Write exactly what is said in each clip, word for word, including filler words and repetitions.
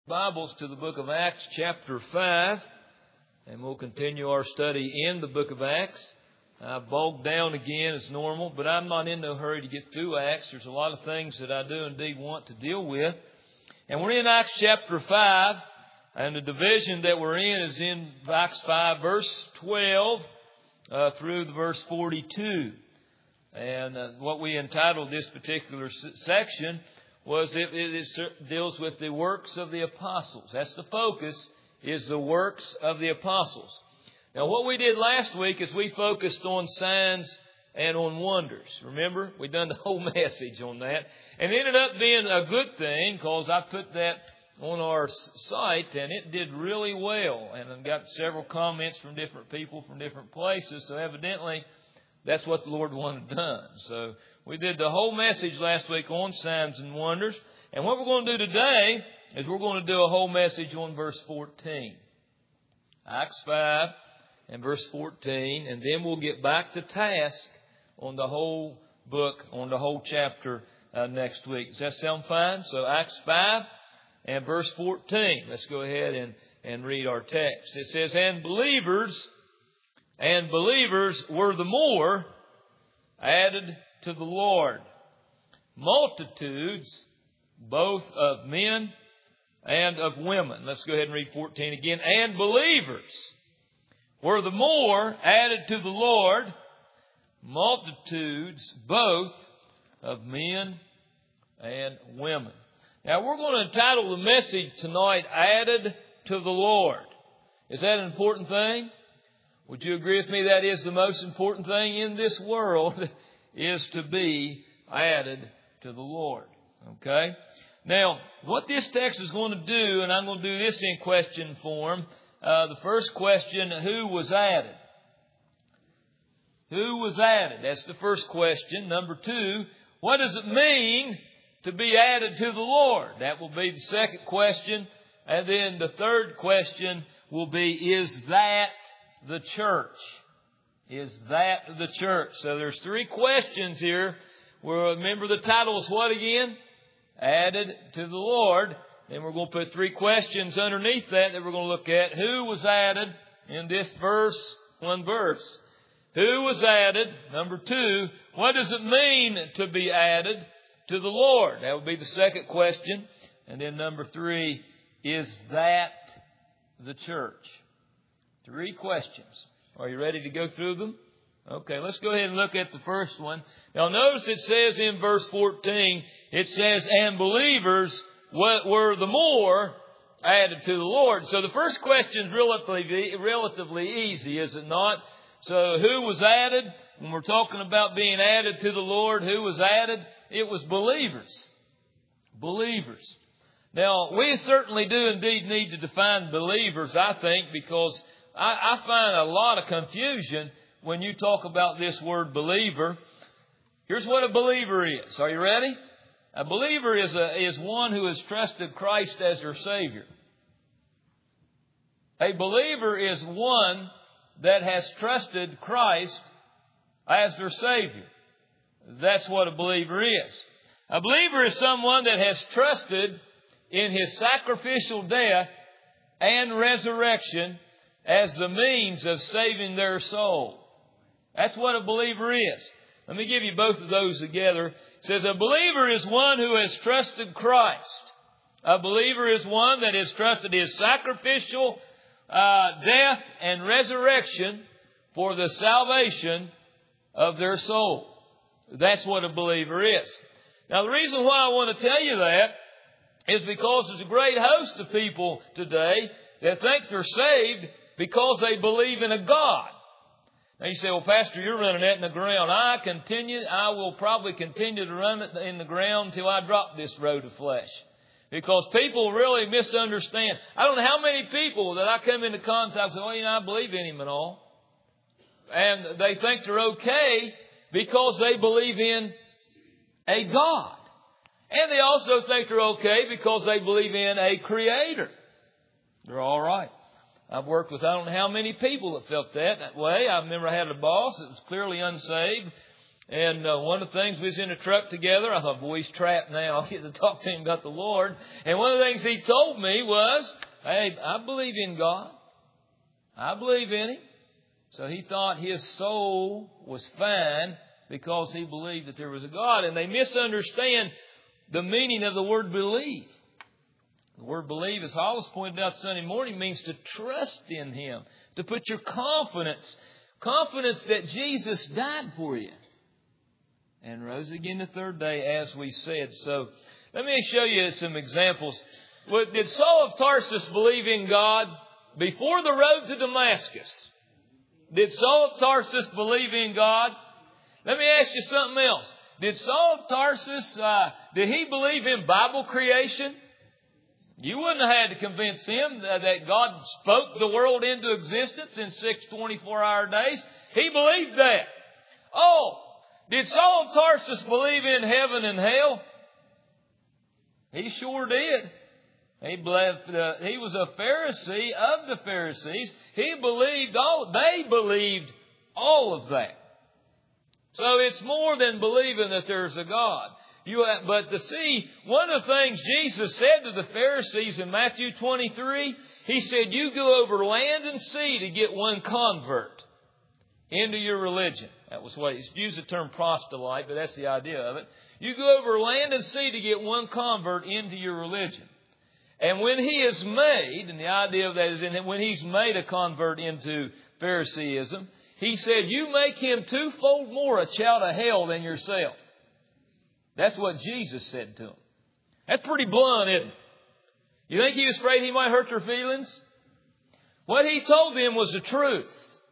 Bibles to the book of Acts chapter five, and we'll continue our study in the book of Acts. I've bogged down again as normal, but I'm not in no hurry to get through Acts. There's a lot of things that I do indeed want to deal with. And we're in Acts chapter five, and the division that we're in is in Acts five, verse twelve uh, through the verse forty-two. And uh, what we entitled this particular section was it, it, it deals with the works of the apostles. That's the focus, is the works of the apostles. Now, what we did last week is we focused on signs and on wonders. Remember, we done the whole message on that. And it ended up being a good thing because I put that on our site and it did really well. And I've got several comments from different people from different places. So evidently, that's what the Lord wanted done. So we did the whole message last week on signs and wonders. And what we're going to do today is we're going to do a whole message on verse fourteen. Acts five and verse fourteen. And then we'll get back to task on the whole book, on the whole chapter uh, next week. Does that sound fine? So Acts five and verse fourteen. Let's go ahead and, and read our text. It says, And believers, and believers were the more added to the Lord, multitudes both of men and of women. Let's go ahead and read fourteen again. And believers were the more added to the Lord, multitudes both of men and women. Now we're going to entitle the message tonight, Added to the Lord. Is that an important thing? Would you agree with me that is the most important thing in this world, is to be added to the Lord. Okay? Now, what this text is going to do, and I'm going to do this in question form. Uh, the first question, who was added? Who was added? That's the first question. Number two, what does it mean to be added to the Lord? That will be the second question. And then the third question will be, is that the church? Is that the church? So there's three questions here. Well, remember the title is what again? Added to the Lord. Then we're going to put three questions underneath that that we're going to look at. Who was added in this verse? One verse. Who was added? Number two, what does it mean to be added to the Lord? That would be the second question. And then number three, is that the church? Three questions. Are you ready to go through them? Okay, let's go ahead and look at the first one. Now notice it says in verse fourteen, it says, and believers were the more added to the Lord. So the first question is relatively, relatively easy, is it not? So who was added? When we're talking about being added to the Lord, who was added? It was believers. Believers. Now, we certainly do indeed need to define believers, I think, because I, I find a lot of confusion when you talk about this word believer. Here's what a believer is. Are you ready? A believer is a, is one who has trusted Christ as their Savior. A believer is one that has trusted Christ as their Savior. That's what a believer is. A believer is someone that has trusted in His sacrificial death and resurrection as the means of saving their soul. That's what a believer is. Let me give you both of those together. It says a believer is one who has trusted Christ. A believer is one that has trusted His sacrificial uh, death and resurrection for the salvation of their soul. That's what a believer is. Now, the reason why I want to tell you that is because there's a great host of people today that think they're saved because they believe in a God. Now you say, well, Pastor, you're running that in the ground. I continue, I will probably continue to run it in the ground until I drop this road of flesh. Because people really misunderstand. I don't know how many people that I come into contact with, well, you know, I believe in Him and all. And they think they're okay because they believe in a God. And they also think they're okay because they believe in a Creator. They're all right. I've worked with I don't know how many people that felt that that way. I remember I had a boss that was clearly unsaved. And uh, one of the things, we was in a truck together. I thought, boy, he's trapped now. I'll get to talk to him about the Lord. And one of the things he told me was, hey, I believe in God. I believe in Him. So he thought his soul was fine because he believed that there was a God. And they misunderstand the meaning of the word believe. The word believe, as Hollis pointed out Sunday morning, means to trust in Him. To put your confidence, confidence that Jesus died for you and rose again the third day, as we said. So let me show you some examples. Did Saul of Tarsus believe in God before the road to Damascus? Did Saul of Tarsus believe in God? Let me ask you something else. Did Saul of Tarsus, uh, did he believe in Bible creation? You wouldn't have had to convince him that God spoke the world into existence in six twenty-four hour days. He believed that. Oh, did Saul of Tarsus believe in heaven and hell? He sure did. He believed, uh, he was a Pharisee of the Pharisees. He believed all, they believed all of that. So it's more than believing that there's a God. You have, but to see, one of the things Jesus said to the Pharisees in Matthew twenty-three, He said, you go over land and sea to get one convert into your religion. That was what he used the term proselyte, but that's the idea of it. You go over land and sea to get one convert into your religion. And when he is made, and the idea of that is in when he's made a convert into Phariseeism, He said, you make him twofold more a child of hell than yourself. That's what Jesus said to him. That's pretty blunt, isn't it? You think he was afraid he might hurt their feelings? What he told them was the truth.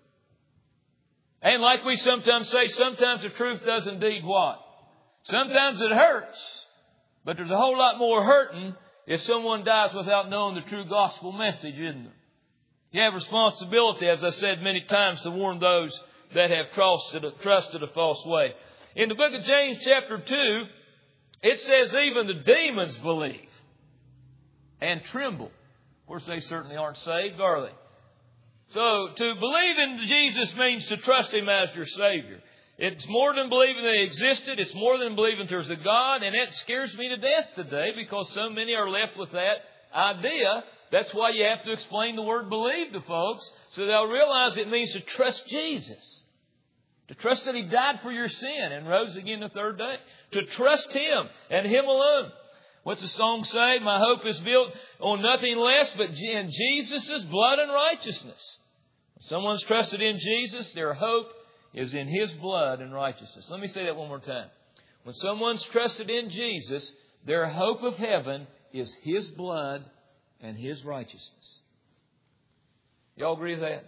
And like we sometimes say, sometimes the truth does indeed what? Sometimes it hurts. But there's a whole lot more hurting if someone dies without knowing the true gospel message, isn't there? You have responsibility, as I said many times, to warn those that have trusted a, trusted a false way. In the book of James chapter two, it says even the demons believe and tremble. Of course, they certainly aren't saved, are they? So to believe in Jesus means to trust Him as your Savior. It's more than believing that He existed. It's more than believing there's a God. And that scares me to death today because so many are left with that idea. That's why you have to explain the word believe to folks so they'll realize it means to trust Jesus. To trust that He died for your sin and rose again the third day. To trust Him and Him alone. What's the song say? My hope is built on nothing less but in Jesus' blood and righteousness. When someone's trusted in Jesus, their hope is in His blood and righteousness. Let me say that one more time. When someone's trusted in Jesus, their hope of heaven is His blood and His righteousness. Y'all agree with that?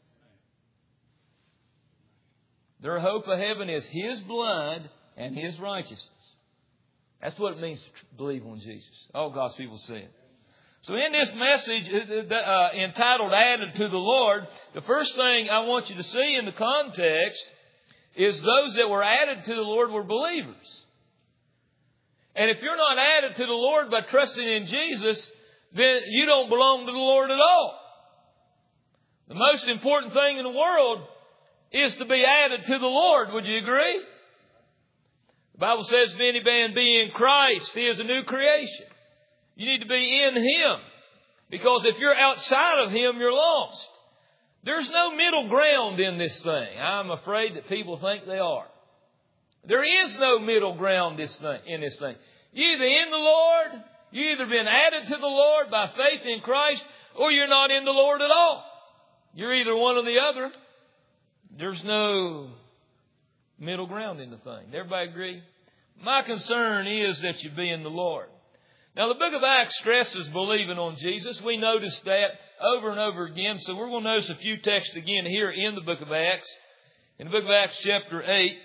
Their hope of heaven is His blood and His righteousness. That's what it means to believe on Jesus. All God's people say it. So in this message uh, entitled Added to the Lord, the first thing I want you to see in the context is those that were added to the Lord were believers. And if you're not added to the Lord by trusting in Jesus, then you don't belong to the Lord at all. The most important thing in the world is to be added to the Lord. Would you agree? The Bible says, if any man be in Christ, he is a new creation. You need to be in Him. Because if you're outside of Him, you're lost. There's no middle ground in this thing. I'm afraid that people think they are. There is no middle ground this thing, in this thing. You're either in the Lord, you've either been added to the Lord by faith in Christ, or you're not in the Lord at all. You're either one or the other. There's no middle ground in the thing. Everybody agree? My concern is that you be in the Lord. Now, the book of Acts stresses believing on Jesus. We noticed that over and over again. So we're going to notice a few texts again here in the book of Acts. In the book of Acts chapter eight.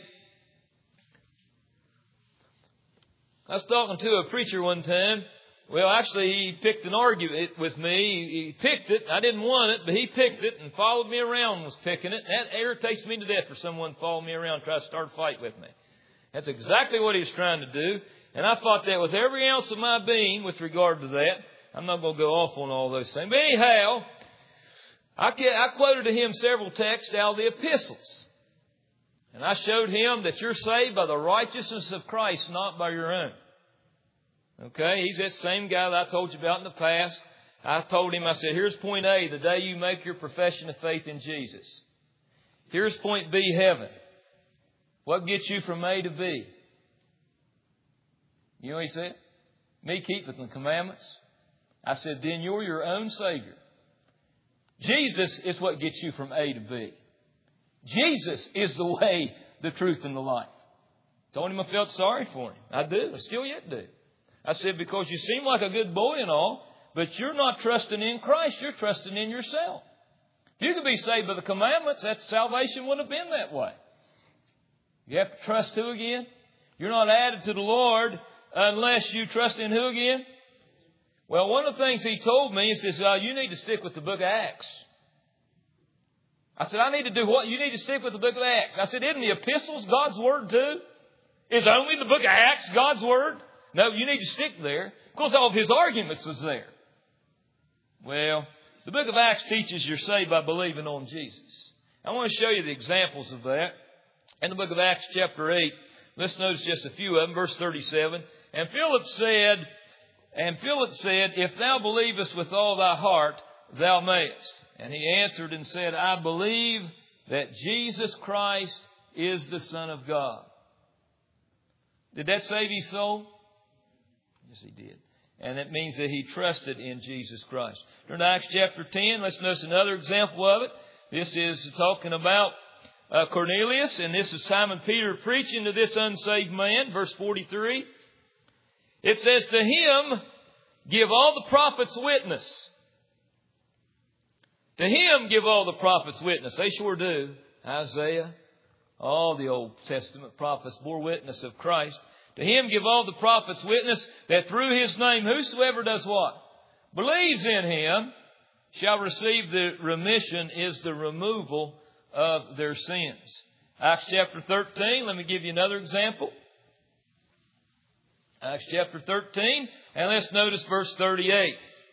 I was talking to a preacher one time. Well, actually, he picked an argument with me. He picked it. I didn't want it, but he picked it and followed me around and was picking it. That irritates me to death for someone to follow me around and try to start a fight with me. That's exactly what he was trying to do. And I fought that with every ounce of my being with regard to that. I'm not going to go off on all those things. But anyhow, I, I quoted to him several texts out of the epistles. And I showed him that you're saved by the righteousness of Christ, not by your own. Okay, he's that same guy that I told you about in the past. I told him, I said, here's point A, the day you make your profession of faith in Jesus. Here's point B, heaven. What gets you from A to B? You know what he said? Me keeping the commandments. I said, then you're your own Savior. Jesus is what gets you from A to B. Jesus is the way, the truth, and the life. Told him I felt sorry for him. I do. I still yet do. I said, because you seem like a good boy and all, but you're not trusting in Christ. You're trusting in yourself. If you could be saved by the commandments, that salvation wouldn't have been that way. You have to trust who again? You're not added to the Lord unless you trust in who again? Well, one of the things he told me, he says, uh, you need to stick with the book of Acts. I said, I need to do what? You need to stick with the book of Acts. I said, isn't the epistles God's Word too? Is only the book of Acts God's Word? No, you need to stick there. Of course, all of his arguments was there. Well, the book of Acts teaches you're saved by believing on Jesus. I want to show you the examples of that. In the book of Acts chapter eight, let's notice just a few of them. Verse thirty-seven. And Philip said, and Philip said, if thou believest with all thy heart, thou mayest. And he answered and said, I believe that Jesus Christ is the Son of God. Did that save his soul? Yes, he did. And it means that he trusted in Jesus Christ. Turn to Acts chapter ten. Let's notice another example of it. This is talking about uh, Cornelius. And this is Simon Peter preaching to this unsaved man. Verse forty-three. It says, to him give all the prophets witness. To him give all the prophets witness. They sure do. Isaiah, all the Old Testament prophets bore witness of Christ. To him give all the prophets witness that through his name whosoever does what? Believes in him shall receive the remission, is the removal of their sins. Acts chapter thirteen, let me give you another example. Acts chapter thirteen, and let's notice verse thirty-eight.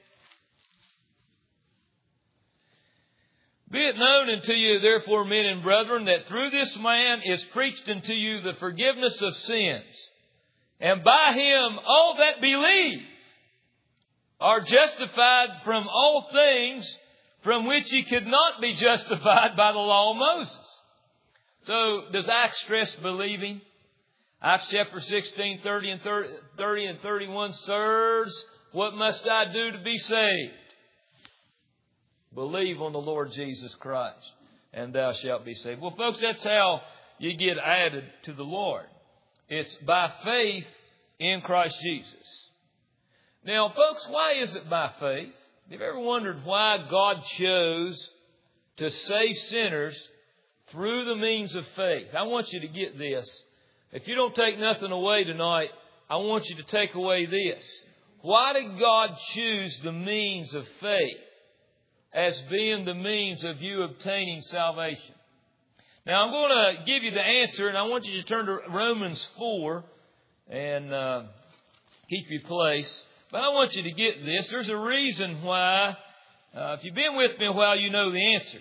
Be it known unto you, therefore, men and brethren, that through this man is preached unto you the forgiveness of sins. And by him all that believe are justified from all things from which ye could not be justified by the law of Moses. So does Acts stress believing? Acts chapter sixteen, thirty and thirty, thirty and thirty-one, sirs, what must I do to be saved? Believe on the Lord Jesus Christ, and thou shalt be saved. Well, folks, that's how you get added to the Lord. It's by faith in Christ Jesus. Now, folks, why is it by faith? Have you ever wondered why God chose to save sinners through the means of faith? I want you to get this. If you don't take nothing away tonight, I want you to take away this. Why did God choose the means of faith as being the means of you obtaining salvation? Now, I'm going to give you the answer, and I want you to turn to Romans four and uh, keep your place. But I want you to get this. There's a reason why. Uh, if you've been with me a while, you know the answer.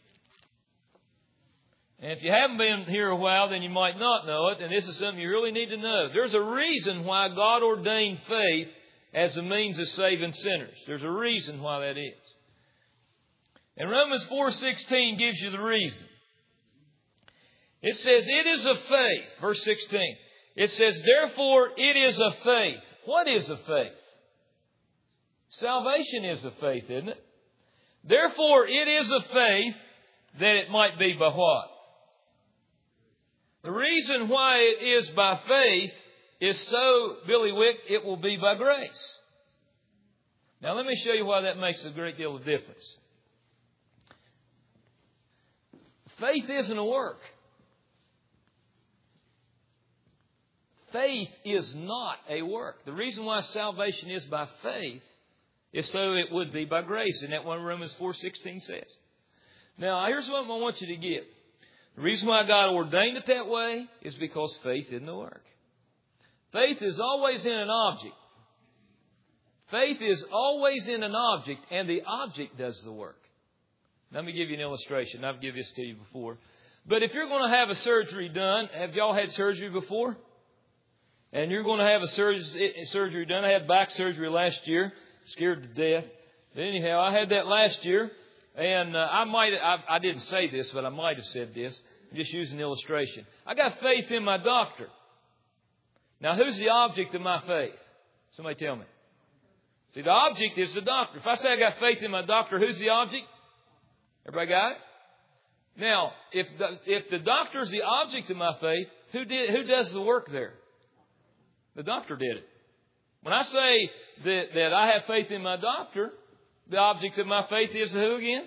And if you haven't been here a while, then you might not know it. And this is something you really need to know. There's a reason why God ordained faith as a means of saving sinners. There's a reason why that is. And Romans four sixteen gives you the reason. It says, it is of faith. Verse sixteen. It says, therefore, it is of faith. What is of faith? Salvation is of faith, isn't it? Therefore, it is of faith that it might be by what? The reason why it is by faith is so, Billy Wick, it will be by grace. Now, let me show you why that makes a great deal of difference. Faith isn't a work. Faith is not a work. The reason why salvation is by faith is so it would be by grace. And that's what Romans four sixteen says. Now, here's what I want you to get. The reason why God ordained it that way is because faith isn't a work. Faith is always in an object. Faith is always in an object, and the object does the work. Let me give you an illustration. I've given this to you before. But if you're going to have a surgery done, have y'all had surgery before? And you're going to have a surgery, surgery done. I had back surgery last year, scared to death. But anyhow, I had that last year. And uh, I might, I, I didn't say this, but I might have said this. Just use an illustration. I got faith in my doctor. Now, who's the object of my faith? Somebody tell me. See, the object is the doctor. If I say I got faith in my doctor, who's the object? Everybody got it? Now, if the, if the doctor is the object of my faith, who did, who does the work there? The doctor did it. When I say that, that I have faith in my doctor, the object of my faith is who again?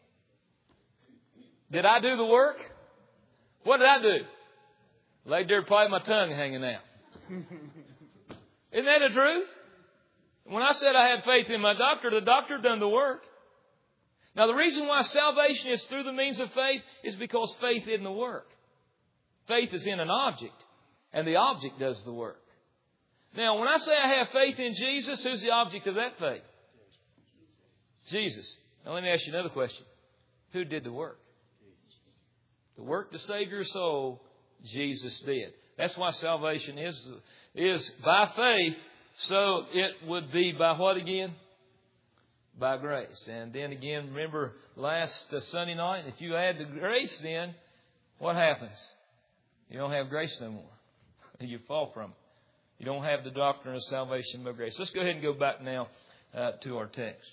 Did I do the work? What did I do? Laid there probably my tongue hanging out. Isn't that the truth? When I said I had faith in my doctor, the doctor done the work. Now the reason why salvation is through the means of faith is because faith isn't the work. Faith is in an object, and the object does the work. Now when I say I have faith in Jesus, who's the object of that faith? Jesus. Now let me ask you another question. Who did the work? The work to save your soul, Jesus did. That's why salvation is, is by faith. So it would be by what again? By grace. And then again, remember last uh, Sunday night, if you add the grace then, what happens? You don't have grace no more. You fall from it. You don't have the doctrine of salvation by grace. Let's go ahead and go back now uh, to our text.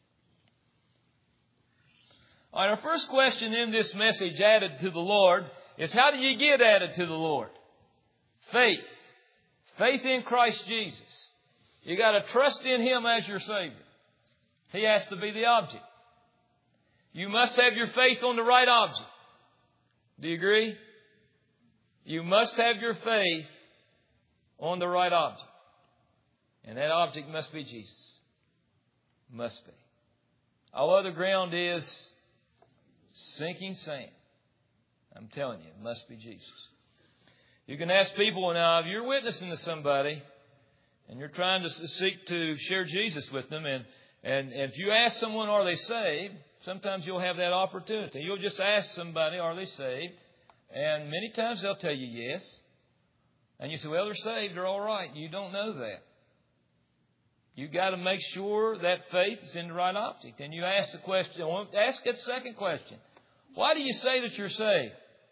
All right, our first question in this message, added to the Lord, is how do you get added to the Lord? Faith. Faith in Christ Jesus. You got to trust in Him as your Savior. He has to be the object. You must have your faith on the right object. Do you agree? You must have your faith on the right object. And that object must be Jesus. Must be. All other ground is sinking sand. I'm telling you, it must be Jesus. You can ask people now, if you're witnessing to somebody and you're trying to seek to share Jesus with them, and, and, and if you ask someone, are they saved? Sometimes you'll have that opportunity. You'll just ask somebody, are they saved? And many times they'll tell you yes. And you say, well, they're saved, they're all right. You don't know that. You've got to make sure that faith is in the right object. And you ask the question, ask that second question. Why do you say that you're saved?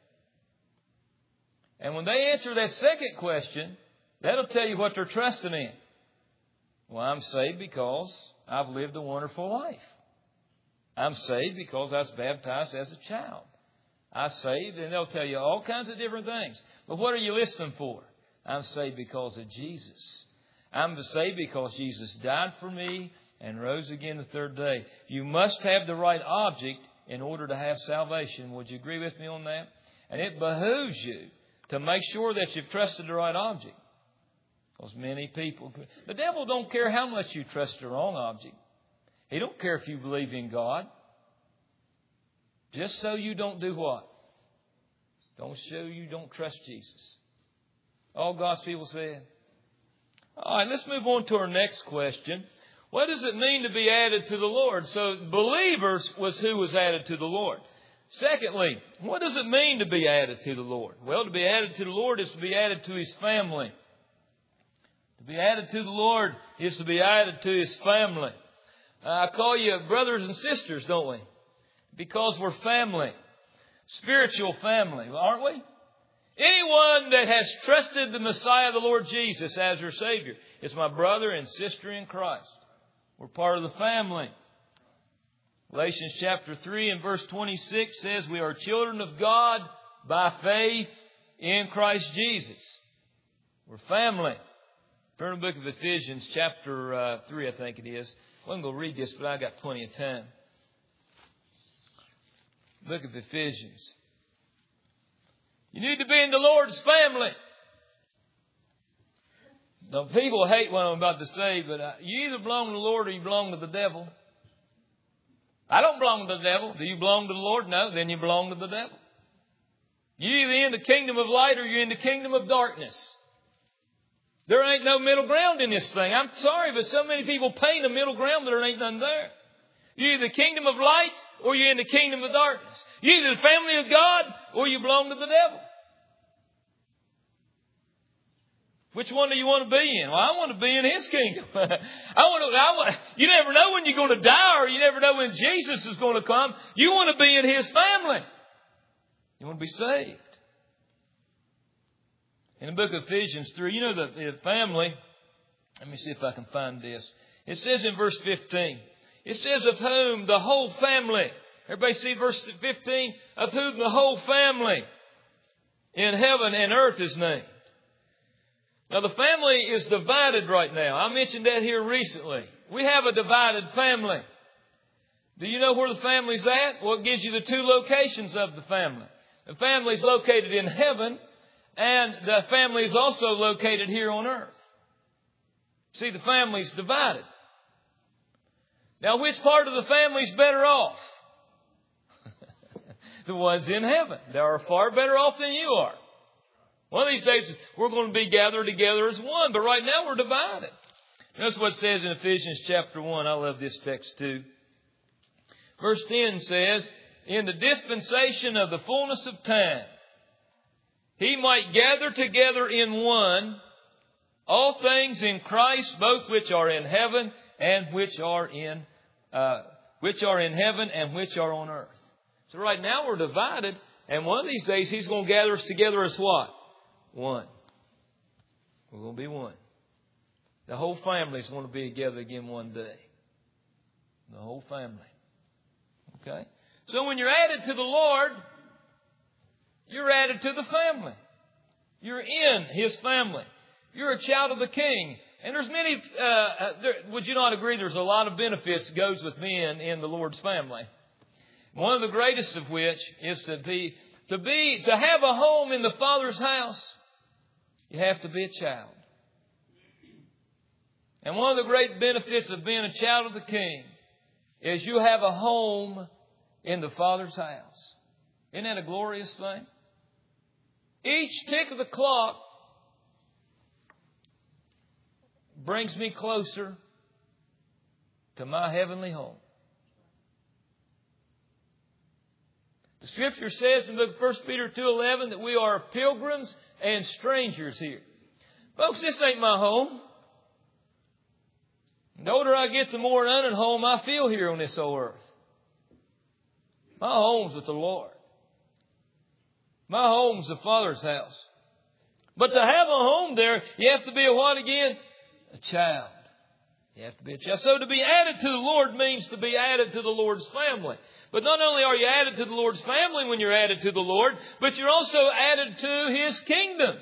And when they answer that second question, that'll tell you what they're trusting in. Well, I'm saved because I've lived a wonderful life. I'm saved because I was baptized as a child. I'm saved, and they'll tell you all kinds of different things. But what are you listening for? I'm saved because of Jesus. I'm saved because Jesus died for me and rose again the third day. You must have the right object in order to have salvation. Would you agree with me on that? And it behooves you to make sure that you've trusted the right object. Because many people... The devil don't care how much you trust the wrong object. He don't care if you believe in God. Just so you don't do what? Don't show you don't trust Jesus. All God's people said. All right, let's move on to our next question. What does it mean to be added to the Lord? So believers was who was added to the Lord. Secondly, what does it mean to be added to the Lord? Well, to be added to the Lord is to be added to His family. To be added to the Lord is to be added to His family. Uh, I call you brothers and sisters, don't we? Because we're family. Spiritual family, aren't we? Anyone that has trusted the Messiah, the Lord Jesus, as their Savior is my brother and sister in Christ. We're part of the family. Galatians chapter three and verse twenty-six says we are children of God by faith in Christ Jesus. We're family. Turn to the book of Ephesians chapter uh, three, I think it is. I wasn't going to read this, but I got plenty of time. Book of Ephesians. You need to be in the Lord's family. Now, people hate what I'm about to say, but uh, you either belong to the Lord or you belong to the devil. I don't belong to the devil. Do you belong to the Lord? No, then you belong to the devil. You're either in the kingdom of light or you're in the kingdom of darkness. There ain't no middle ground in this thing. I'm sorry, but so many people paint a middle ground that there ain't none there. You're either the kingdom of light or you're in the kingdom of darkness. You're either the family of God or you belong to the devil. Which one do you want to be in? Well, I want to be in His kingdom. I want to, I want, you never know when you're going to die, or you never know when Jesus is going to come. You want to be in His family. You want to be saved. In the book of Ephesians three, you know the, the family. Let me see if I can find this. It says in verse fifteen. It says, of whom the whole family. Everybody see verse fifteen? Of whom the whole family in heaven and earth is named. Now the family is divided right now. I mentioned that here recently. We have a divided family. Do you know where the family's at? Well, it gives you the two locations of the family. The family is located in heaven, and the family is also located here on earth. See, the family's divided. Now, which part of the family is better off? The ones in heaven. They are far better off than you are. One of these days, we're going to be gathered together as one, but right now we're divided. Notice what it says in Ephesians chapter one. I love this text too. Verse ten says, in the dispensation of the fullness of time, He might gather together in one all things in Christ, both which are in heaven and which are in uh, which are in heaven and which are on earth. So right now we're divided, and one of these days He's going to gather us together as what? One. We're going to be one. The whole family is going to be together again one day. The whole family. Okay? So when you're added to the Lord, you're added to the family. You're in His family. You're a child of the King. And there's many, uh, there, would you not agree there's a lot of benefits that goes with being in the Lord's family? One of the greatest of which is to be, to be, to have a home in the Father's house. You have to be a child. And one of the great benefits of being a child of the King is you have a home in the Father's house. Isn't that a glorious thing? Each tick of the clock brings me closer to my heavenly home. The Scripture says in the book of First Peter two eleven that we are pilgrims and strangers here. Folks, this ain't my home. The older I get, the more an home I feel here on this old earth. My home's with the Lord. My home's the Father's house. But to have a home there, you have to be a what again? A child. You have to be a child. So to be added to the Lord means to be added to the Lord's family. But not only are you added to the Lord's family when you're added to the Lord, but you're also added to His kingdom.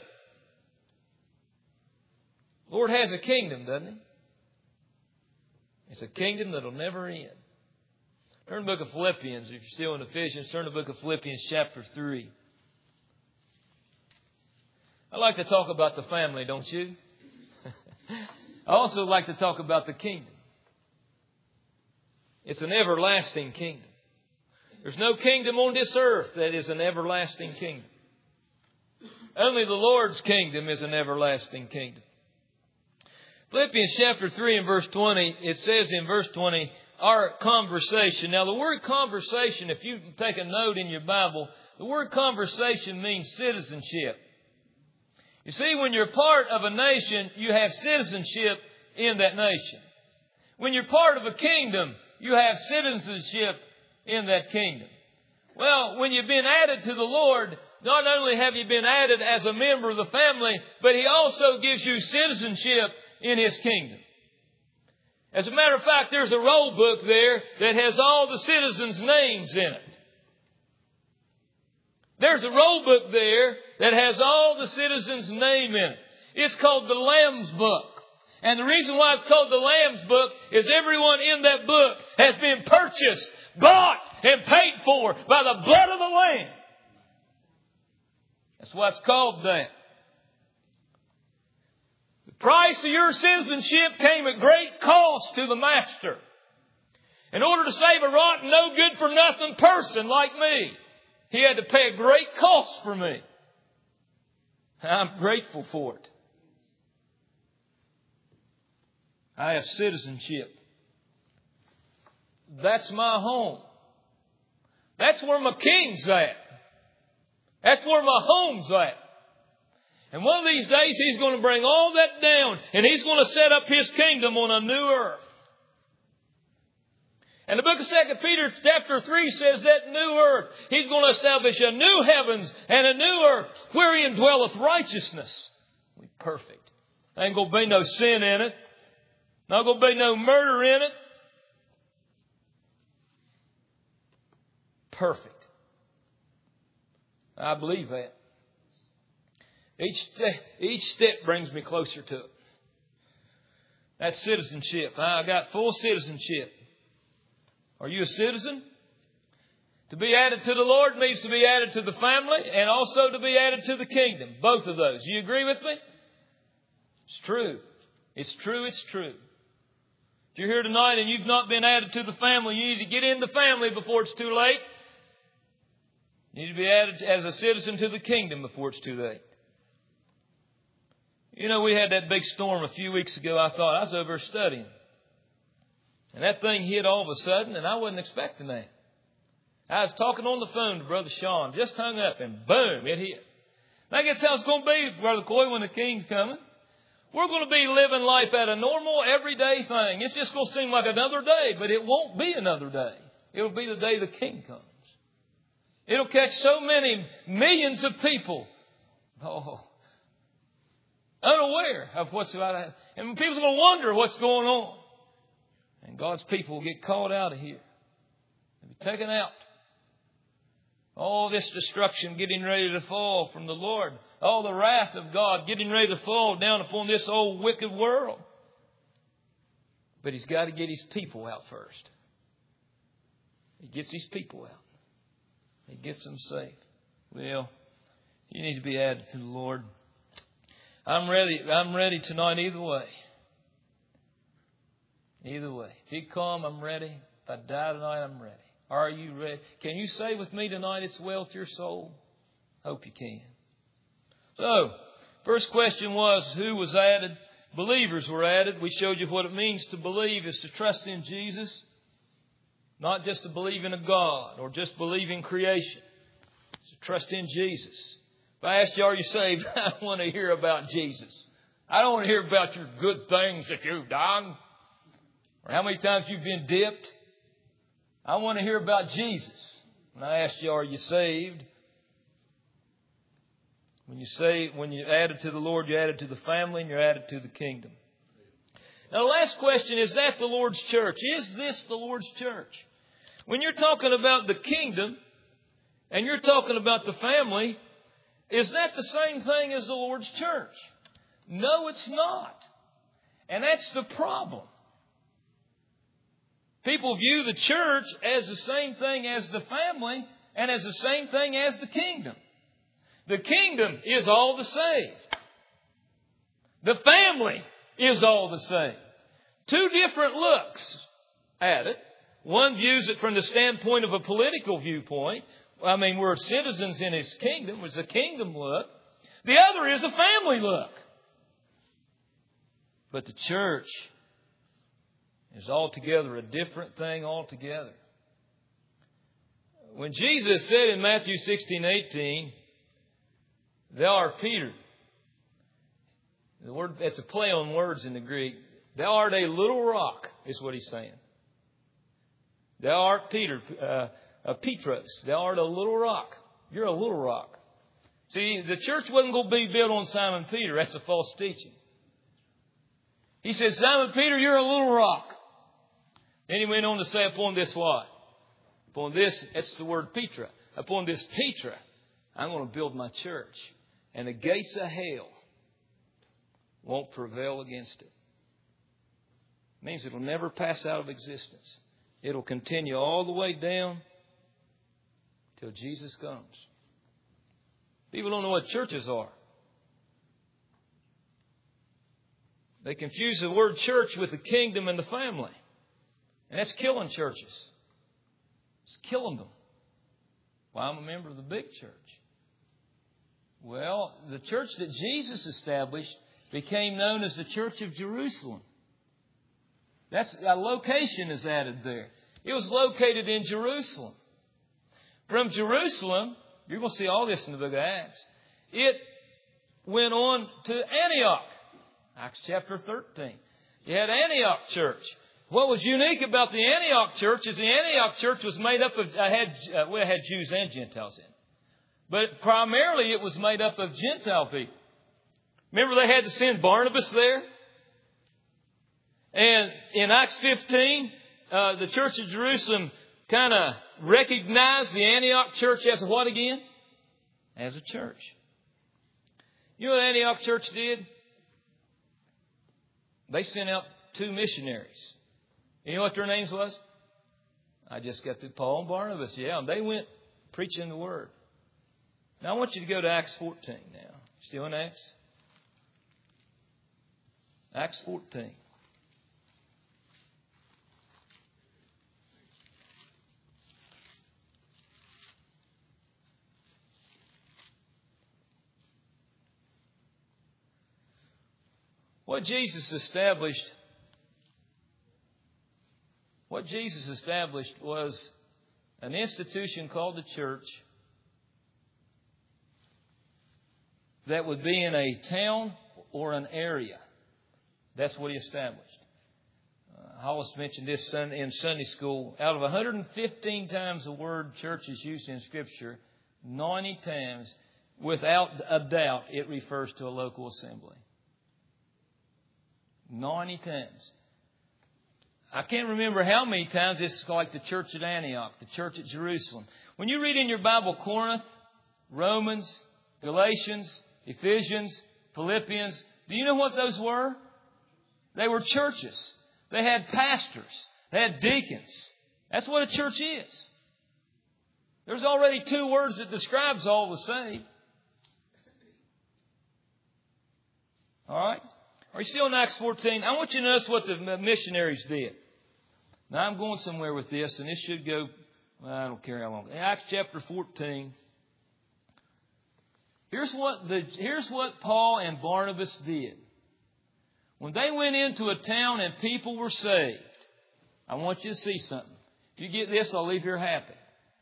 The Lord has a kingdom, doesn't He? It's a kingdom that'll never end. Turn to the book of Philippians. If you're still in Ephesians, turn to the book of Philippians chapter three. I like to talk about the family, don't you? I also like to talk about the kingdom. It's an everlasting kingdom. There's no kingdom on this earth that is an everlasting kingdom. Only the Lord's kingdom is an everlasting kingdom. Philippians chapter three and verse twenty, it says in verse twenty, our conversation. Now the word conversation, if you take a note in your Bible, the word conversation means citizenship. You see, when you're part of a nation, you have citizenship in that nation. When you're part of a kingdom, you have citizenship in that kingdom. Well, when you've been added to the Lord, not only have you been added as a member of the family, but He also gives you citizenship in His kingdom. As a matter of fact, there's a roll book there that has all the citizens' names in it. There's a roll book there that has all the citizens' name in it. It's called the Lamb's Book. And the reason why it's called the Lamb's Book is everyone in that book has been purchased, bought, and paid for by the blood of the Lamb. That's why it's called that. The price of your citizenship came at great cost to the Master. In order to save a rotten, no good for nothing person like me, He had to pay a great cost for me. I'm grateful for it. I have citizenship. That's my home. That's where my king's at. That's where my home's at. And one of these days He's going to bring all that down and He's going to set up His kingdom on a new earth. And the book of Second Peter chapter three says that new earth, He's going to establish a new heavens and a new earth wherein dwelleth righteousness. We're perfect. There ain't going to be no sin in it. Not going to be no murder in it. Perfect. I believe that. Each step, each step brings me closer to it. That's citizenship. I got full citizenship. Are you a citizen? To be added to the Lord means to be added to the family and also to be added to the kingdom. Both of those. You agree with me? It's true. It's true. It's true. If you're here tonight and you've not been added to the family, you need to get in the family before it's too late. You need to be added as a citizen to the kingdom before it's too late. You know, we had that big storm a few weeks ago. I thought I was over studying. And that thing hit all of a sudden, and I wasn't expecting that. I was talking on the phone to Brother Sean, just hung up, and boom, it hit. I guess how it's going to be, Brother Coy, when the King's coming. We're going to be living life at a normal, everyday thing. It's just going to seem like another day, but it won't be another day. It'll be the day the King comes. It'll catch so many millions of people, oh, unaware of what's about to happen. And people's going to wonder what's going on. And God's people will get called out of here. They'll be taken out. All this destruction getting ready to fall from the Lord. All the wrath of God getting ready to fall down upon this old wicked world. But He's got to get His people out first. He gets His people out. He gets them safe. Well, you need to be added to the Lord. I'm ready. I'm ready tonight either way. Either way. If He come, I'm ready. If I die tonight, I'm ready. Are you ready? Can you say with me tonight, it's well with your soul? Hope you can. So, first question was, who was added? Believers were added. We showed you what it means to believe is to trust in Jesus. Not just to believe in a God or just believe in creation. It's to trust in Jesus. If I asked you, are you saved? I want to hear about Jesus. I don't want to hear about your good things that you've done. Or how many times you've been dipped. I want to hear about Jesus. When I asked you, are you saved? When you say, when you're added to the Lord, you're added to the family and you're added to the kingdom. Now the last question, is that the Lord's church? Is this the Lord's church? When you're talking about the kingdom and you're talking about the family, is that the same thing as the Lord's church? No, it's not. And that's the problem. People view the church as the same thing as the family and as the same thing as the kingdom. The kingdom is all the same. The family is all the same. Two different looks at it. One views it from the standpoint of a political viewpoint. I mean, we're citizens in His kingdom. It's a kingdom look. The other is a family look. But the church is altogether a different thing altogether. When Jesus said in Matthew sixteen eighteen, "Thou art Peter," the word, that's a play on words in the Greek. Thou art a little rock, is what He's saying. Thou art Peter, uh, uh, Petros. Thou art a little rock. You're a little rock. See, the church wasn't going to be built on Simon Peter. That's a false teaching. He said, Simon Peter, you're a little rock. Then He went on to say, upon this what? Upon this, that's the word Petra. Upon this Petra, I'm going to build my church. And the gates of hell won't prevail against it. It means it'll never pass out of existence. It'll continue all the way down till Jesus comes. People don't know what churches are. They confuse the word church with the kingdom and the family. And that's killing churches. It's killing them. Well, I'm a member of the big church. Well, the church that Jesus established became known as the Church of Jerusalem. That's a location is added there. It was located in Jerusalem. From Jerusalem, you're going to see all this in the book of Acts, it went on to Antioch. Acts chapter thirteen. You had Antioch church. What was unique about the Antioch church is the Antioch church was made up of, uh, had, uh, well, it had Jews and Gentiles in it. But primarily it was made up of Gentile people. Remember they had to send Barnabas there? And in Acts fifteen, uh, the church of Jerusalem kind of recognized the Antioch church as a what again? As a church. You know what the Antioch church did? They sent out two missionaries. You know what their names was? I just got to Paul and Barnabas. Yeah, and they went preaching the Word. Now I want you to go to Acts fourteen now. Still in Acts? Acts fourteen. What Jesus established, what Jesus established was an institution called the church that would be in a town or an area. That's what he established. Uh, Hollis mentioned this in Sunday school. Out of one hundred fifteen times the word church is used in Scripture, ninety times, without a doubt, it refers to a local assembly. ninety times. I can't remember how many times it's like the church at Antioch, the church at Jerusalem. When you read in your Bible Corinth, Romans, Galatians, Ephesians, Philippians, do you know what those were? They were churches. They had pastors. They had deacons. That's what a church is. There's already two words that describes all the same. All right? Are you still in Acts fourteen? I want you to notice what the missionaries did. Now, I'm going somewhere with this, and this should go, well, I don't care how long. In Acts chapter fourteen, here's what, the, here's what Paul and Barnabas did. When they went into a town and people were saved, I want you to see something. If you get this, I'll leave here happy.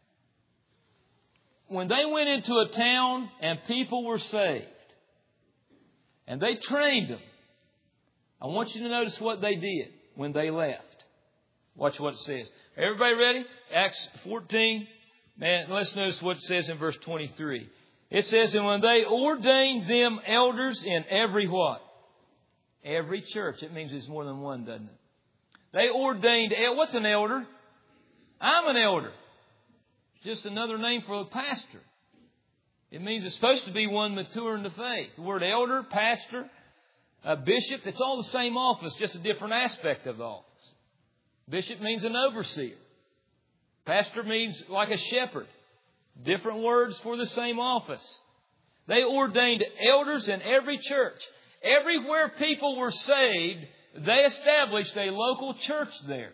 When they went into a town and people were saved, and they trained them, I want you to notice what they did when they left. Watch what it says. Everybody ready? Acts fourteen. Man, let's notice what it says in verse twenty-three. It says, and when they ordained them elders in every what? Every church. It means there's more than one, doesn't it? They ordained, what's an elder? I'm an elder. Just another name for a pastor. It means it's supposed to be one mature in the faith. The word elder, pastor, a bishop, it's all the same office, just a different aspect of the office. Bishop means an overseer. Pastor means like a shepherd. Different words for the same office. They ordained elders in every church. Everywhere people were saved, they established a local church there.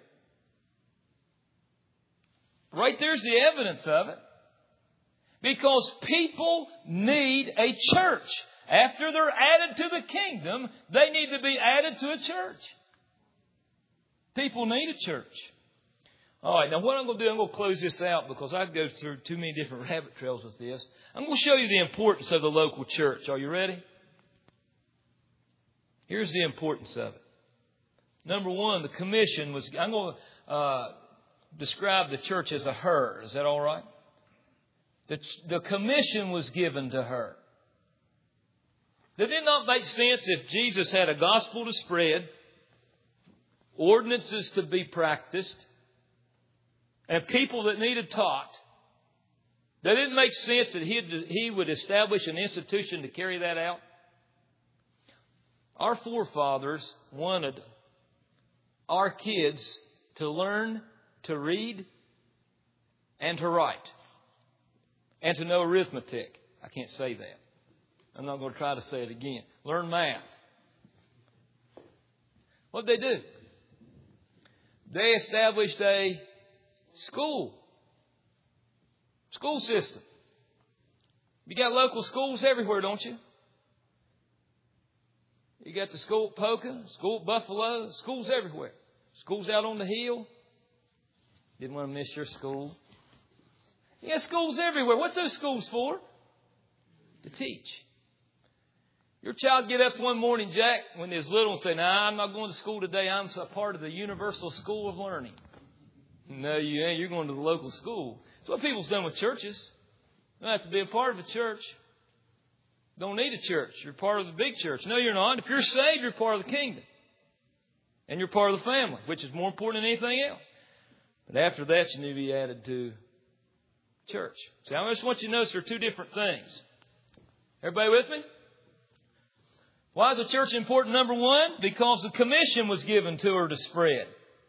Right there's the evidence of it. Because people need a church. After they're added to the kingdom, they need to be added to a church. People need a church. All right, now what I'm going to do, I'm going to close this out because I go through too many different rabbit trails with this. I'm going to show you the importance of the local church. Are you ready? Here's the importance of it. Number one, the commission was, I'm going to uh, describe the church as a her. Is that all right? The, the commission was given to her. Did it not make sense if Jesus had a gospel to spread, ordinances to be practiced, and people that needed taught? Did it make sense that he he would establish an institution to carry that out? Our forefathers wanted our kids to learn to read and to write and to know arithmetic. I can't say that. I'm not going to try to say it again. Learn math. What did they do? They established a school. School system. You got local schools everywhere, don't you? You got the school at Poca, school at Buffalo, schools everywhere. Schools out on the hill. Didn't want to miss your school. You got schools everywhere. What's those schools for? To teach. Your child get up one morning, Jack, when he was little and say, "No, nah, I'm not going to school today. I'm a part of the Universal School of Learning." No, you ain't. You're going to the local school. That's what people's done with churches. You don't have to be a part of a church. Don't need a church. You're part of the big church. No, you're not. If you're saved, you're part of the kingdom. And you're part of the family, which is more important than anything else. But after that, you need to be added to church. See, I just want you to notice there are two different things. Everybody with me? Why is the church important? Number one, because the commission was given to her to spread.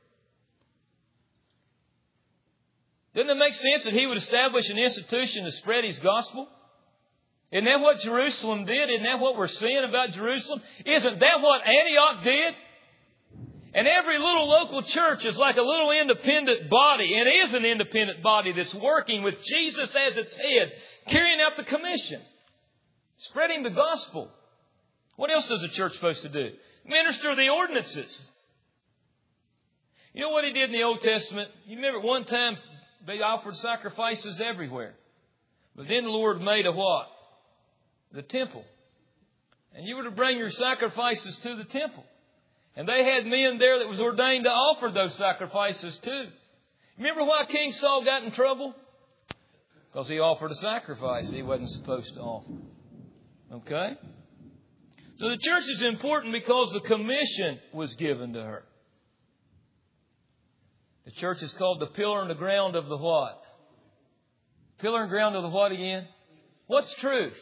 Doesn't it make sense that he would establish an institution to spread his gospel? Isn't that what Jerusalem did? Isn't that what we're seeing about Jerusalem? Isn't that what Antioch did? And every little local church is like a little independent body. And it is an independent body that's working with Jesus as its head, carrying out the commission, spreading the gospel. What else is a church supposed to do? Minister the ordinances. You know what he did in the Old Testament? You remember at one time they offered sacrifices everywhere. But then the Lord made a what? The temple. And you were to bring your sacrifices to the temple. And they had men there that was ordained to offer those sacrifices too. Remember why King Saul got in trouble? Because he offered a sacrifice he wasn't supposed to offer. Okay? So the church is important because the commission was given to her. The church is called the pillar and the ground of the what? Pillar and ground of the what again? What's truth?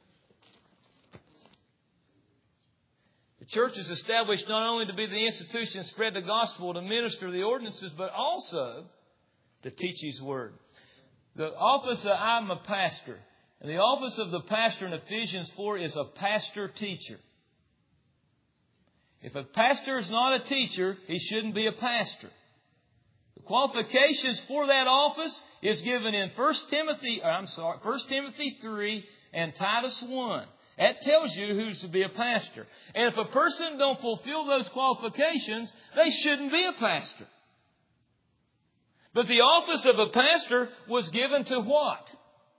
The church is established not only to be the institution to spread the gospel, to minister the ordinances, but also to teach His Word. The office of I'm a pastor. And the office of the pastor in Ephesians four is a pastor-teacher. If a pastor is not a teacher, he shouldn't be a pastor. The qualifications for that office is given in First Timothy, or I'm sorry, First Timothy three and Titus one. That tells you who's to be a pastor. And if a person don't fulfill those qualifications, they shouldn't be a pastor. But the office of a pastor was given to what?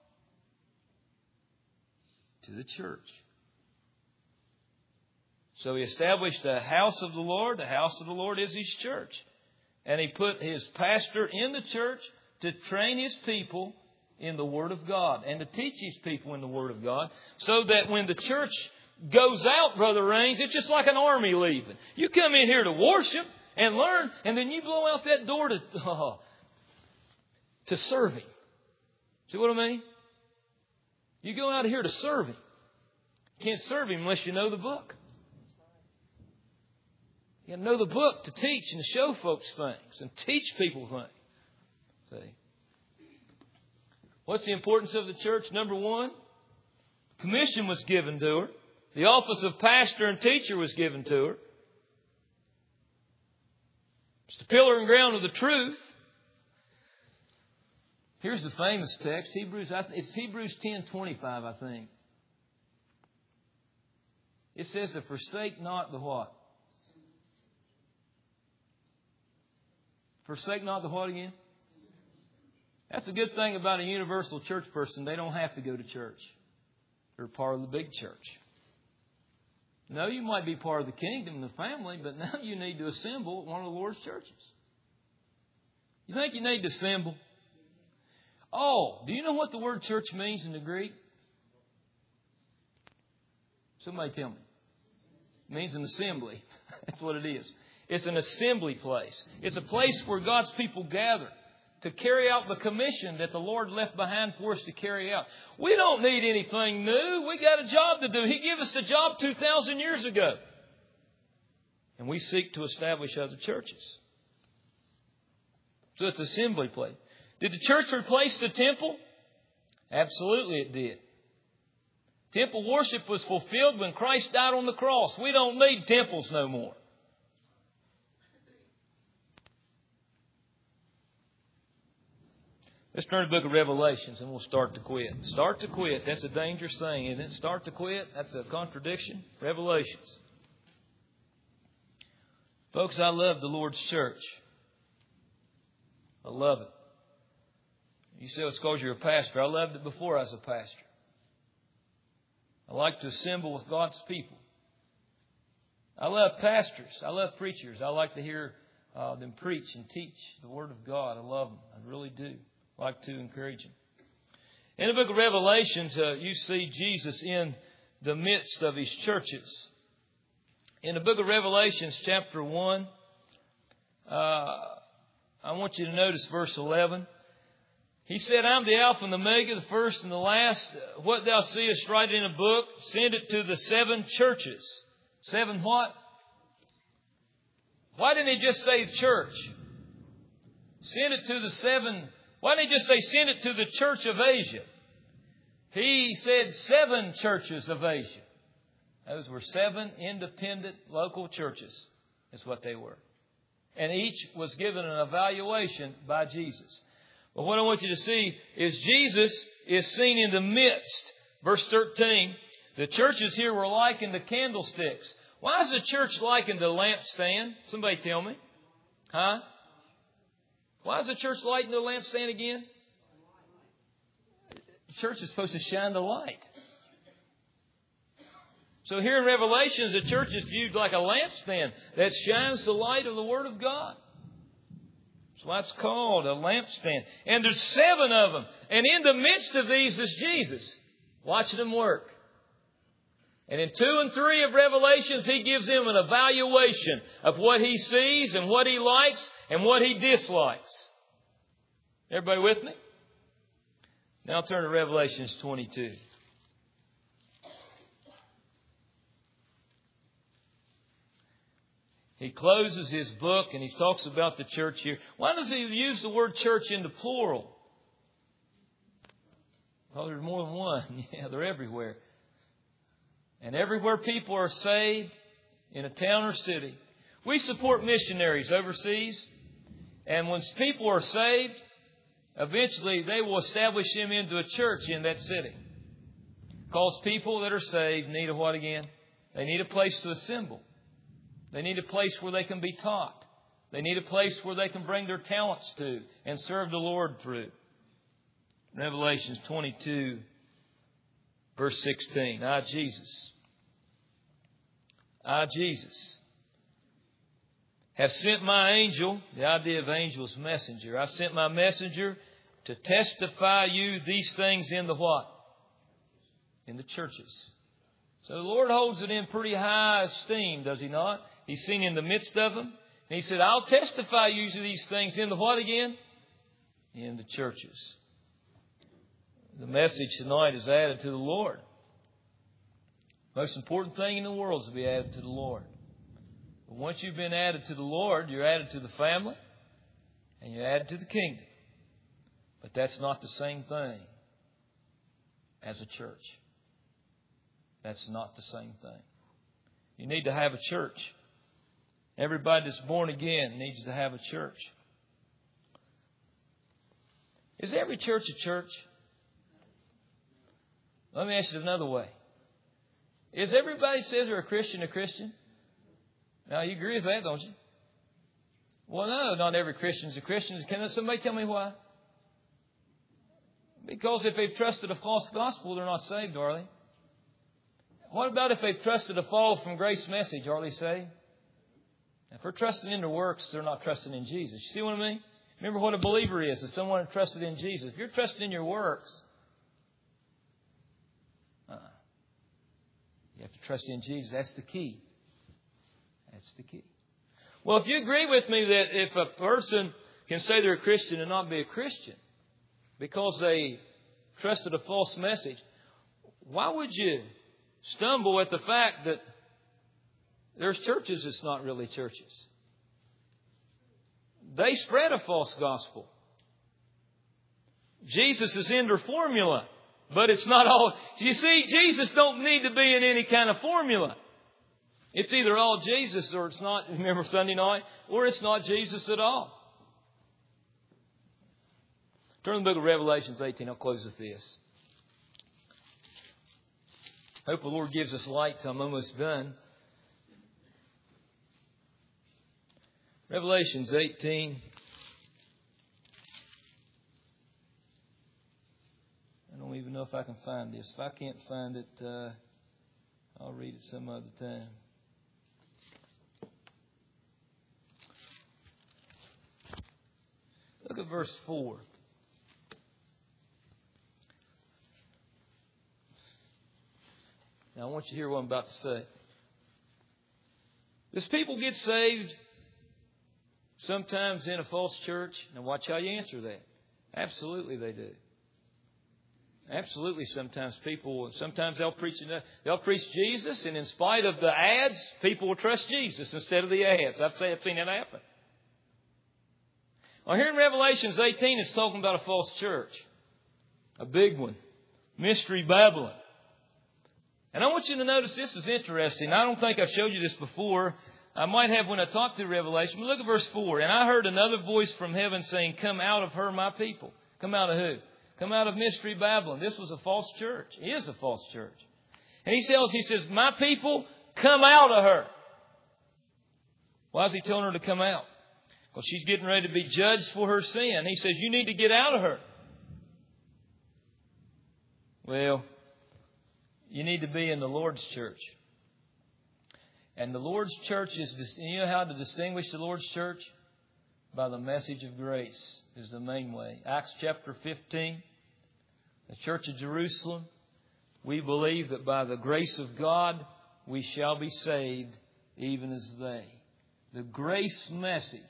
To the church. So he established a house of the Lord. The house of the Lord is His church. And He put His pastor in the church to train His people in the Word of God and to teach His people in the Word of God, so that when the church goes out, Brother Raines, it's just like an army leaving. You come in here to worship and learn, and then you blow out that door to, uh, to serve Him. See what I mean? You go out of here to serve Him. You can't serve Him unless you know the book. You got to know the book to teach and to show folks things and teach people things. See? What's the importance of the church? Number one, commission was given to her. The office of pastor and teacher was given to her. It's the pillar and ground of the truth. Here's the famous text. Hebrews, it's Hebrews ten twenty-five, I think. It says to forsake not the what? Forsake not the what again? That's a good thing about a universal church person. They don't have to go to church. They're part of the big church. No, you might be part of the kingdom, the family, but now you need to assemble at one of the Lord's churches. You think you need to assemble? Oh, do you know what the word church means in the Greek? Somebody tell me. It means an assembly. That's what it is. It's an assembly place. It's a place where God's people gather to carry out the commission that the Lord left behind for us to carry out. We don't need anything new. We got a job to do. He gave us a job two thousand years ago. And we seek to establish other churches. So it's an assembly place. Did the church replace the temple? Absolutely it did. Temple worship was fulfilled when Christ died on the cross. We don't need temples no more. Let's turn to the book of Revelations and we'll start to quit. Start to quit. That's a dangerous thing, isn't it? Start to quit. That's a contradiction. Revelations. Folks, I love the Lord's church. I love it. You say it's because you're a pastor. I loved it before I was a pastor. I like to assemble with God's people. I love pastors. I love preachers. I like to hear uh, them preach and teach the Word of God. I love them. I really do. I like to encourage them. In the book of Revelations, uh, you see Jesus in the midst of His churches. In the book of Revelations, chapter one, uh, I want you to notice verse eleven. He said, I'm the Alpha and the Omega, the first and the last. What thou seest, write it in a book. Send it to the seven churches. Seven what? Why didn't He just say church? Send it to the seven. Why didn't He just say send it to the church of Asia? He said seven churches of Asia. Those were seven independent local churches, is what they were. And each was given an evaluation by Jesus. But what I want you to see is Jesus is seen in the midst. Verse thirteen, the churches here were likened to candlesticks. Why is the church likened to a lampstand? Somebody tell me. Huh? Why is the church likened to a lampstand again? The church is supposed to shine the light. So here in Revelations, the church is viewed like a lampstand that shines the light of the Word of God. So that's called a lampstand. And there's seven of them. And in the midst of these is Jesus, watching them work. And in two and three of Revelations, He gives them an evaluation of what He sees and what He likes and what He dislikes. Everybody with me? Now turn to Revelations twenty-two. He closes his book and he talks about the church here. Why does he use the word church in the plural? Well, there's more than one. Yeah, they're everywhere. And everywhere people are saved, in a town or city. We support missionaries overseas. And when people are saved, eventually they will establish them into a church in that city. Because people that are saved need a what again? They need a place to assemble. They need a place where they can be taught. They need a place where they can bring their talents to and serve the Lord through. Revelations twenty-two, verse sixteen. I, Jesus, I, Jesus, have sent my angel. The idea of angel is messenger. I sent my messenger to testify you these things in the what? In the churches. So the Lord holds it in pretty high esteem, does He not? He's seen in the midst of them. And He said, I'll testify you to these things in the what again? In the churches. The message tonight is added to the Lord. Most important thing in the world is to be added to the Lord. But once you've been added to the Lord, you're added to the family and you're added to the kingdom. But that's not the same thing as a church. That's not the same thing. You need to have a church. Everybody that's born again needs to have a church. Is every church a church? Let me ask it another way. Is everybody says they're a Christian a Christian? Now, you agree with that, don't you? Well, no, not every Christian is a Christian. Can somebody tell me why? Because if they've trusted a false gospel, they're not saved, are they? What about if they've trusted a fall from grace message? Are they saved? If they're trusting in their works, they're not trusting in Jesus. You see what I mean? Remember what a believer is. It's someone who trusted in Jesus. If you're trusting in your works, uh, you have to trust in Jesus. That's the key. That's the key. Well, if you agree with me that if a person can say they're a Christian and not be a Christian because they trusted a false message, why would you stumble at the fact that there's churches that's not really churches? They spread a false gospel. Jesus is in their formula, but it's not all. You see, Jesus don't need to be in any kind of formula. It's either all Jesus or it's not. Remember Sunday night? Or it's not Jesus at all. Turn to the book of Revelations eighteen. I'll close with this. Hope the Lord gives us light till I'm almost done. Revelations eighteen. know if I can find this. If I can't find it, uh, I'll read it some other time. Look at verse four. Now I want you to hear what I'm about to say. Does people get saved sometimes in a false church? Now watch how you answer that. Absolutely they do. Absolutely sometimes people, sometimes they'll preach, they'll preach Jesus, and in spite of the ads, people will trust Jesus instead of the ads. I've seen that happen. Well, here in Revelations eighteen, it's talking about a false church. A big one. Mystery Babylon. And I want you to notice this is interesting. I don't think I've showed you this before. I might have when I talked through Revelation. But look at verse four. And I heard another voice from heaven saying, "Come out of her, my people." Come out of who? Come out of Mystery Babylon. This was a false church. It is a false church. And he tells, he says, "My people, come out of her." Why is he telling her to come out? Well, she's getting ready to be judged for her sin. He says, you need to get out of her. Well, you need to be in the Lord's church. And the Lord's church is, you know how to distinguish the Lord's church? By the message of grace is the main way. Acts chapter fifteen, the church of Jerusalem, we believe that by the grace of God, we shall be saved even as they. The grace message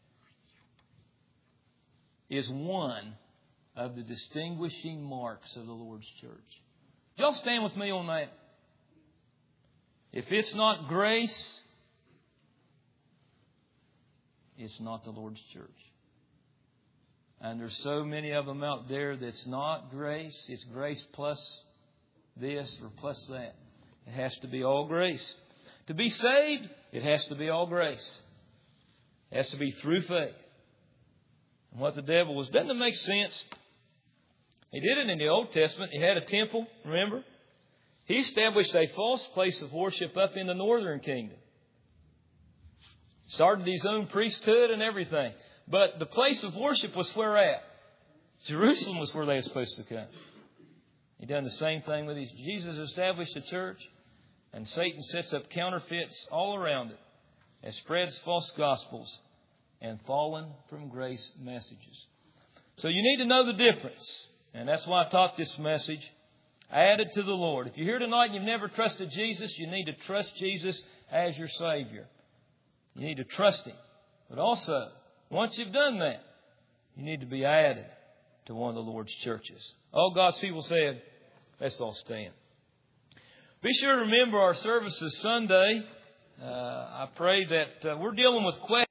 is one of the distinguishing marks of the Lord's church. Y'all stand with me on that. If it's not grace, it's not the Lord's church. And there's so many of them out there that's not grace. It's grace plus this or plus that. It has to be all grace. To be saved, it has to be all grace. It has to be through faith. And what the devil was, doesn't it make sense? He did it in the Old Testament. He had a temple, remember? He established a false place of worship up in the northern kingdom. Started his own priesthood and everything. But the place of worship was where at? Jerusalem was where they were supposed to come. He done the same thing with his. Jesus established a church, and Satan sets up counterfeits all around it and spreads false gospels and fallen from grace messages. So you need to know the difference. And that's why I taught this message. Added to the Lord. If you're here tonight and you've never trusted Jesus, you need to trust Jesus as your Savior. You need to trust Him. But also, once you've done that, you need to be added to one of the Lord's churches. All God's people said, let's all stand. Be sure to remember our service is Sunday. Uh, I pray that uh, we're dealing with questions.